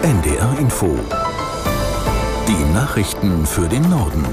NDR Info. Die Nachrichten für den Norden.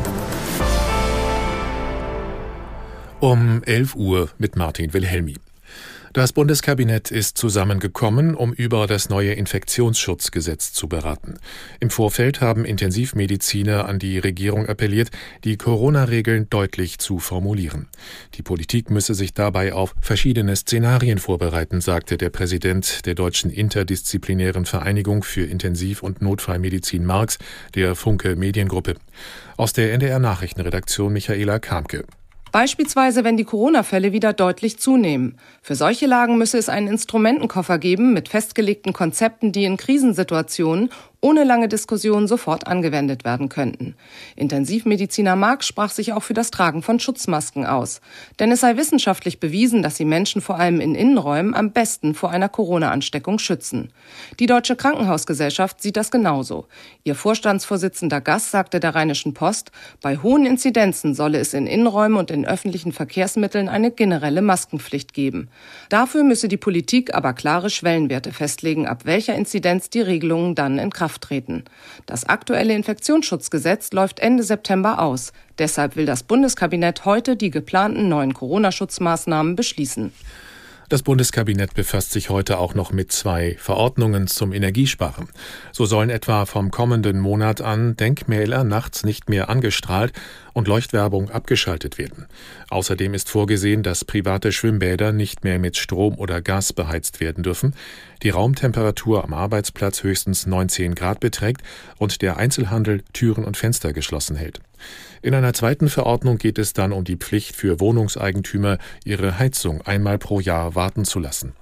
Um 11 Uhr mit Martin Wilhelmi. Das Bundeskabinett ist zusammengekommen, um über das neue Infektionsschutzgesetz zu beraten. Im Vorfeld haben Intensivmediziner an die Regierung appelliert, die Corona-Regeln deutlich zu formulieren. Die Politik müsse sich dabei auf verschiedene Szenarien vorbereiten, sagte der Präsident der Deutschen Interdisziplinären Vereinigung für Intensiv- und Notfallmedizin Marx, der Funke Mediengruppe. Aus der NDR-Nachrichtenredaktion Michaela Kamke. Beispielsweise, wenn die Corona-Fälle wieder deutlich zunehmen. Für solche Lagen müsse es einen Instrumentenkoffer geben mit festgelegten Konzepten, die in Krisensituationen ohne lange Diskussion sofort angewendet werden könnten. Intensivmediziner Marx sprach sich auch für das Tragen von Schutzmasken aus. Denn es sei wissenschaftlich bewiesen, dass sie Menschen vor allem in Innenräumen am besten vor einer Corona-Ansteckung schützen. Die Deutsche Krankenhausgesellschaft sieht das genauso. Ihr Vorstandsvorsitzender Gass sagte der Rheinischen Post, bei hohen Inzidenzen solle es in Innenräumen und in öffentlichen Verkehrsmitteln eine generelle Maskenpflicht geben. Dafür müsse die Politik aber klare Schwellenwerte festlegen, ab welcher Inzidenz die Regelungen dann in Kraft treten. Das aktuelle Infektionsschutzgesetz läuft Ende September aus. Deshalb will das Bundeskabinett heute die geplanten neuen Corona-Schutzmaßnahmen beschließen. Das Bundeskabinett befasst sich heute auch noch mit 2 Verordnungen zum Energiesparen. So sollen etwa vom kommenden Monat an Denkmäler nachts nicht mehr angestrahlt und Leuchtwerbung abgeschaltet werden. Außerdem ist vorgesehen, dass private Schwimmbäder nicht mehr mit Strom oder Gas beheizt werden dürfen, die Raumtemperatur am Arbeitsplatz höchstens 19 Grad beträgt und der Einzelhandel Türen und Fenster geschlossen hält. In einer zweiten Verordnung geht es dann um die Pflicht für Wohnungseigentümer, ihre Heizung einmal pro Jahr warten zu lassen.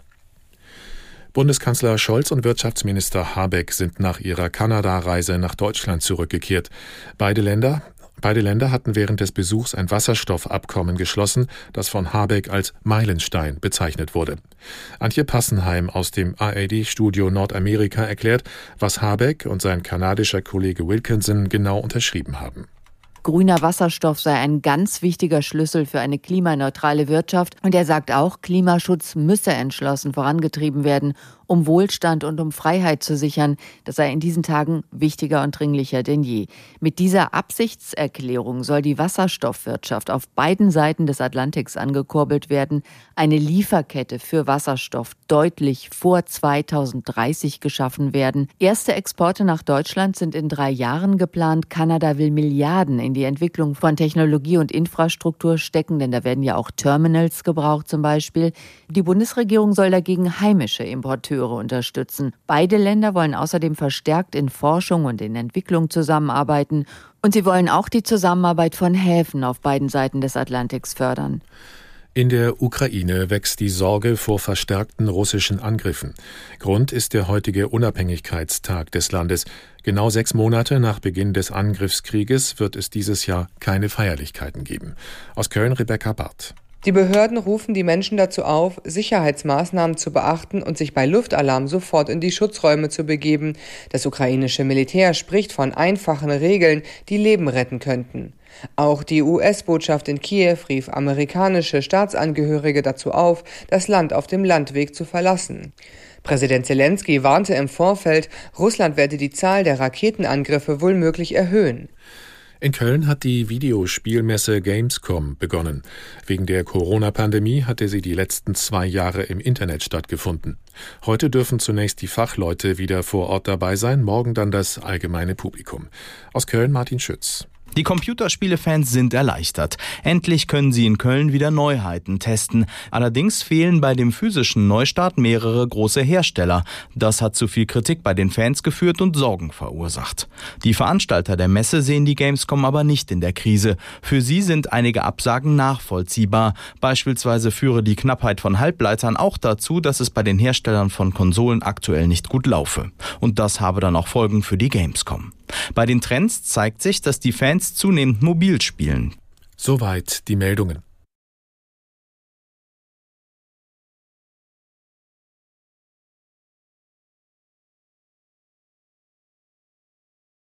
Bundeskanzler Scholz und Wirtschaftsminister Habeck sind nach ihrer Kanada-Reise nach Deutschland zurückgekehrt. Beide Länder hatten während des Besuchs ein Wasserstoffabkommen geschlossen, das von Habeck als Meilenstein bezeichnet wurde. Antje Passenheim aus dem ARD-Studio Nordamerika erklärt, was Habeck und sein kanadischer Kollege Wilkinson genau unterschrieben haben. Grüner Wasserstoff sei ein ganz wichtiger Schlüssel für eine klimaneutrale Wirtschaft. Und er sagt auch, Klimaschutz müsse entschlossen vorangetrieben werden, um Wohlstand und um Freiheit zu sichern. Das sei in diesen Tagen wichtiger und dringlicher denn je. Mit dieser Absichtserklärung soll die Wasserstoffwirtschaft auf beiden Seiten des Atlantiks angekurbelt werden. Eine Lieferkette für Wasserstoff deutlich vor 2030 geschaffen werden. Erste Exporte nach Deutschland sind in 3 Jahren geplant. Kanada will Milliarden in die Entwicklung von Technologie und Infrastruktur stecken, denn da werden ja auch Terminals gebraucht zum Beispiel. Die Bundesregierung soll dagegen heimische Importeure unterstützen. Beide Länder wollen außerdem verstärkt in Forschung und in Entwicklung zusammenarbeiten. Und sie wollen auch die Zusammenarbeit von Häfen auf beiden Seiten des Atlantiks fördern. In der Ukraine wächst die Sorge vor verstärkten russischen Angriffen. Grund ist der heutige Unabhängigkeitstag des Landes. Genau 6 Monate nach Beginn des Angriffskrieges wird es dieses Jahr keine Feierlichkeiten geben. Aus Köln Rebecca Barth. Die Behörden rufen die Menschen dazu auf, Sicherheitsmaßnahmen zu beachten und sich bei Luftalarm sofort in die Schutzräume zu begeben. Das ukrainische Militär spricht von einfachen Regeln, die Leben retten könnten. Auch die US-Botschaft in Kiew rief amerikanische Staatsangehörige dazu auf, das Land auf dem Landweg zu verlassen. Präsident Zelensky warnte im Vorfeld, Russland werde die Zahl der Raketenangriffe womöglich erhöhen. In Köln hat die Videospielmesse Gamescom begonnen. Wegen der Corona-Pandemie hatte sie die letzten 2 Jahre im Internet stattgefunden. Heute dürfen zunächst die Fachleute wieder vor Ort dabei sein, morgen dann das allgemeine Publikum. Aus Köln Martin Schütz. Die Computerspiele-Fans sind erleichtert. Endlich können sie in Köln wieder Neuheiten testen. Allerdings fehlen bei dem physischen Neustart mehrere große Hersteller. Das hat zu viel Kritik bei den Fans geführt und Sorgen verursacht. Die Veranstalter der Messe sehen die Gamescom aber nicht in der Krise. Für sie sind einige Absagen nachvollziehbar. Beispielsweise führe die Knappheit von Halbleitern auch dazu, dass es bei den Herstellern von Konsolen aktuell nicht gut laufe. Und das habe dann auch Folgen für die Gamescom. Bei den Trends zeigt sich, dass die Fans zunehmend mobil spielen. Soweit die Meldungen.